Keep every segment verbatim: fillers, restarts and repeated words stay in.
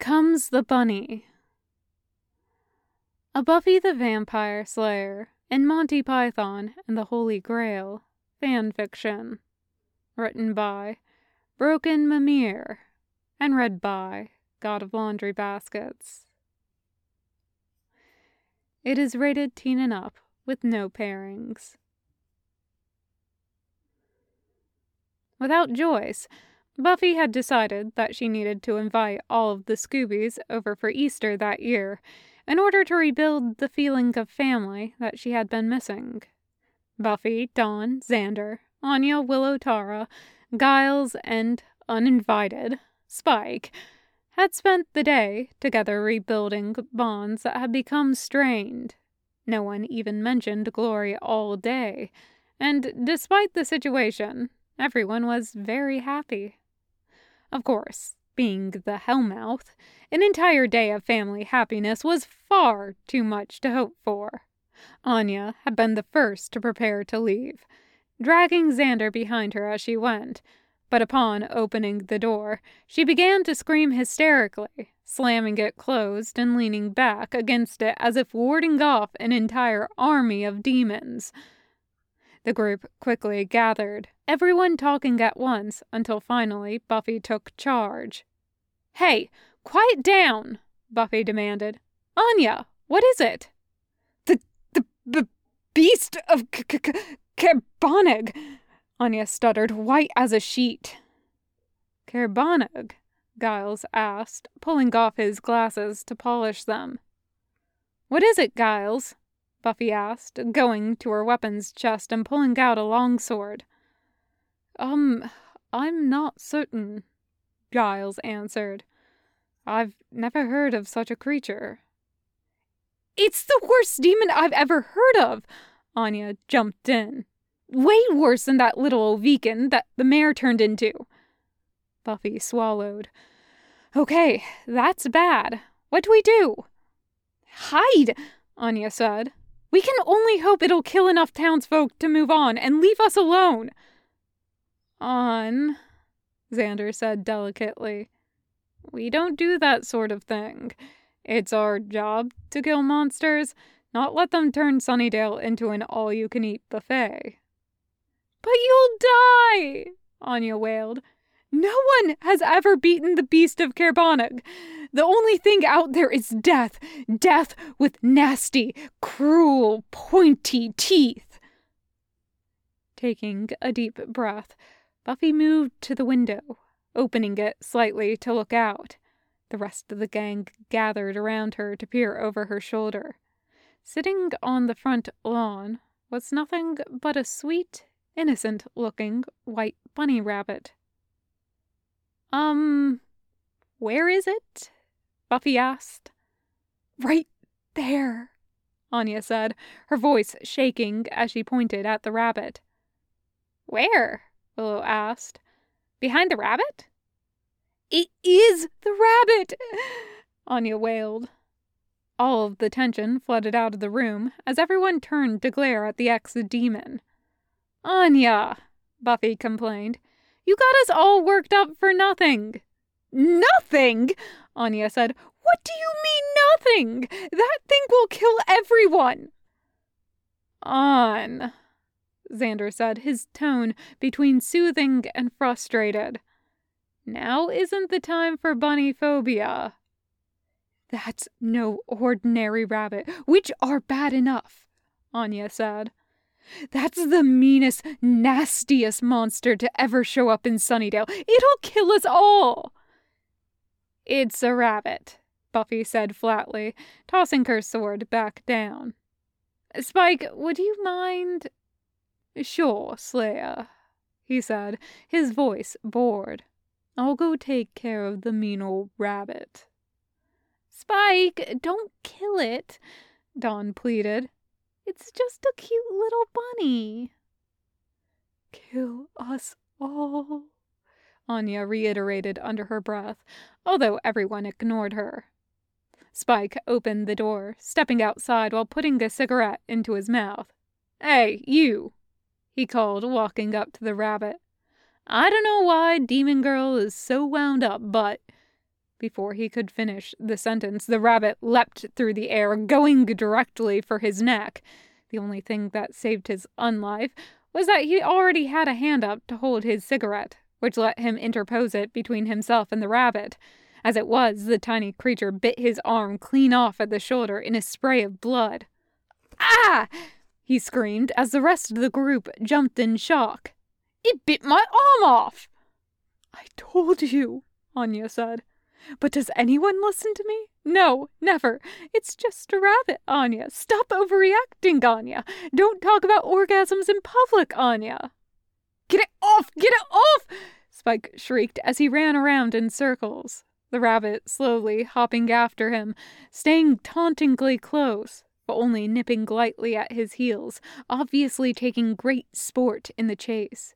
Comes the Bunny. A Buffy the Vampire Slayer and Monty Python and the Holy Grail fan fiction. Written by Broken Mimir and read by God of Laundry Baskets. It is rated teen and up with no pairings. Without Joyce, Buffy had decided that she needed to invite all of the Scoobies over for Easter that year in order to rebuild the feeling of family that she had been missing. Buffy, Dawn, Xander, Anya, Willow, Tara, Giles, and, uninvited, Spike, had spent the day together rebuilding bonds that had become strained. No one even mentioned Glory all day, and despite the situation, everyone was very happy. Of course, being the Hellmouth, an entire day of family happiness was far too much to hope for. Anya had been the first to prepare to leave, dragging Xander behind her as she went, but upon opening the door, she began to scream hysterically, slamming it closed and leaning back against it as if warding off an entire army of demons. The group quickly gathered, everyone talking at once until finally Buffy took charge. "Hey, quiet down!" Buffy demanded. "Anya, what is it?" The, the, the beast of Caer-Bonnig, Anya stuttered, white as a sheet. Caer-Bonnig? Giles asked, pulling off his glasses to polish them. "What is it, Giles?" Buffy asked, going to her weapons chest and pulling out a longsword. Um, I'm not certain," Giles answered. "I've never heard of such a creature." "It's the worst demon I've ever heard of!" Anya jumped in. "Way worse than that little Oviken that the mayor turned into." Buffy swallowed. "Okay, that's bad. What do we do?" "Hide," Anya said. "We can only hope it'll kill enough townsfolk to move on and leave us alone." "On," Xander said delicately. "We don't do that sort of thing. It's our job to kill monsters, not let them turn Sunnydale into an all-you-can-eat buffet." "But you'll die!" Anya wailed. "No one has ever beaten the beast of Caer-Bonnig. The only thing out there is death. Death with nasty, cruel, pointy teeth." Taking a deep breath, Buffy moved to the window, opening it slightly to look out. The rest of the gang gathered around her to peer over her shoulder. Sitting on the front lawn was nothing but a sweet, innocent-looking white bunny rabbit. Um, where is it?" Buffy asked. "Right there," Anya said, her voice shaking as she pointed at the rabbit. "Where?" Willow asked. "Behind the rabbit?" "It is the rabbit!" Anya wailed. All of the tension flooded out of the room as everyone turned to glare at the ex-demon. "Anya," Buffy complained, "you got us all worked up for nothing." "Nothing?" Anya said. "What do you mean, nothing? That thing will kill everyone." "On," Xander said, his tone between soothing and frustrated. "Now isn't the time for bunny phobia." "That's no ordinary rabbit, which are bad enough," Anya said. "That's the meanest, nastiest monster to ever show up in Sunnydale. It'll kill us all." "It's a rabbit," Buffy said flatly, tossing her sword back down. "Spike, would you mind?" "Sure, Slayer," he said, his voice bored. "I'll go take care of the mean old rabbit." "Spike, don't kill it," Dawn pleaded. "It's just a cute little bunny." "Kill us all," Anya reiterated under her breath, although everyone ignored her. Spike opened the door, stepping outside while putting a cigarette into his mouth. "Hey, you," he called, walking up to the rabbit. "I don't know why Demon Girl is so wound up, but Before he could finish the sentence, the rabbit leapt through the air, going directly for his neck. The only thing that saved his unlife was that he already had a hand up to hold his cigarette, which let him interpose it between himself and the rabbit. As it was, the tiny creature bit his arm clean off at the shoulder in a spray of blood. "Ah!" he screamed as the rest of the group jumped in shock. "It bit my arm off!" "I told you," Anya said. "But does anyone listen to me? No, never. It's just a rabbit, Anya. Stop overreacting, Anya. Don't talk about orgasms in public, Anya." "Get it off! Get it off!" Spike shrieked as he ran around in circles, the rabbit slowly hopping after him, staying tauntingly close, but only nipping lightly at his heels, obviously taking great sport in the chase.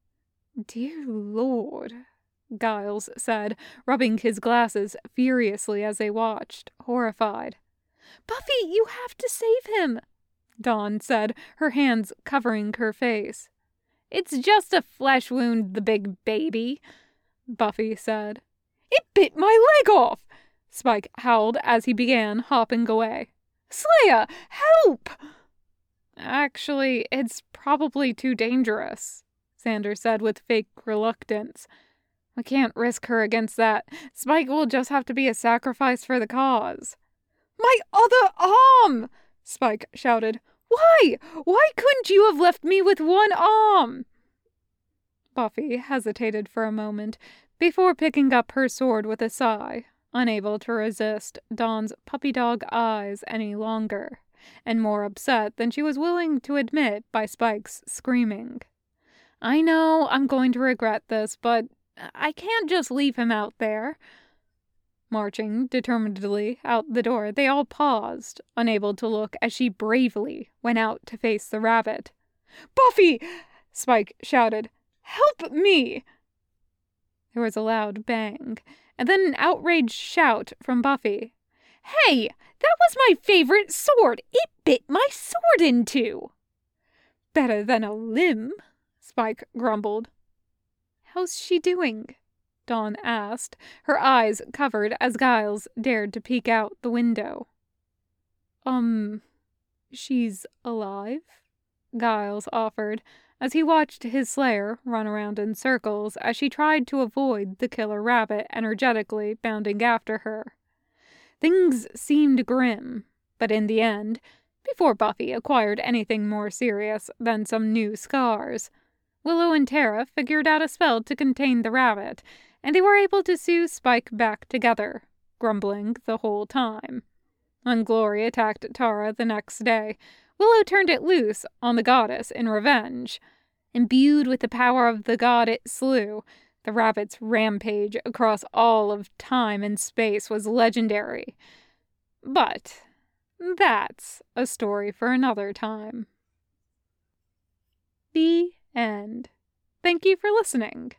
"Dear Lord," Giles said, rubbing his glasses furiously as they watched, horrified. "Buffy, you have to save him," Dawn said, her hands covering her face. "It's just a flesh wound, the big baby," Buffy said. "It bit my leg off!" Spike howled as he began hopping away. "Slayer, help!" "Actually, it's probably too dangerous," Xander said with fake reluctance. "We can't risk her against that. Spike will just have to be a sacrifice for the cause." "My other arm!" Spike shouted. "Why? Why couldn't you have left me with one arm?" Buffy hesitated for a moment before picking up her sword with a sigh, unable to resist Dawn's puppy dog eyes any longer, and more upset than she was willing to admit by Spike's screaming. "I know I'm going to regret this, but I can't just leave him out there." Marching determinedly out the door, they all paused, unable to look as she bravely went out to face the rabbit. "Buffy!" Spike shouted. "Help me!" There was a loud bang, and then an outraged shout from Buffy. "Hey! That was my favorite sword! It bit my sword in two!" "Better than a limb," Spike grumbled. "How's she doing?" Dawn asked, her eyes covered as Giles dared to peek out the window. Um, she's alive?" Giles offered, as he watched his slayer run around in circles as she tried to avoid the killer rabbit energetically bounding after her. Things seemed grim, but in the end, before Buffy acquired anything more serious than some new scars, Willow and Tara figured out a spell to contain the rabbit, and they were able to sew Spike back together, grumbling the whole time. When Glory attacked Tara the next day, Willow turned it loose on the goddess in revenge. Imbued with the power of the god it slew, the rabbit's rampage across all of time and space was legendary. But that's a story for another time. The end. Thank you for listening.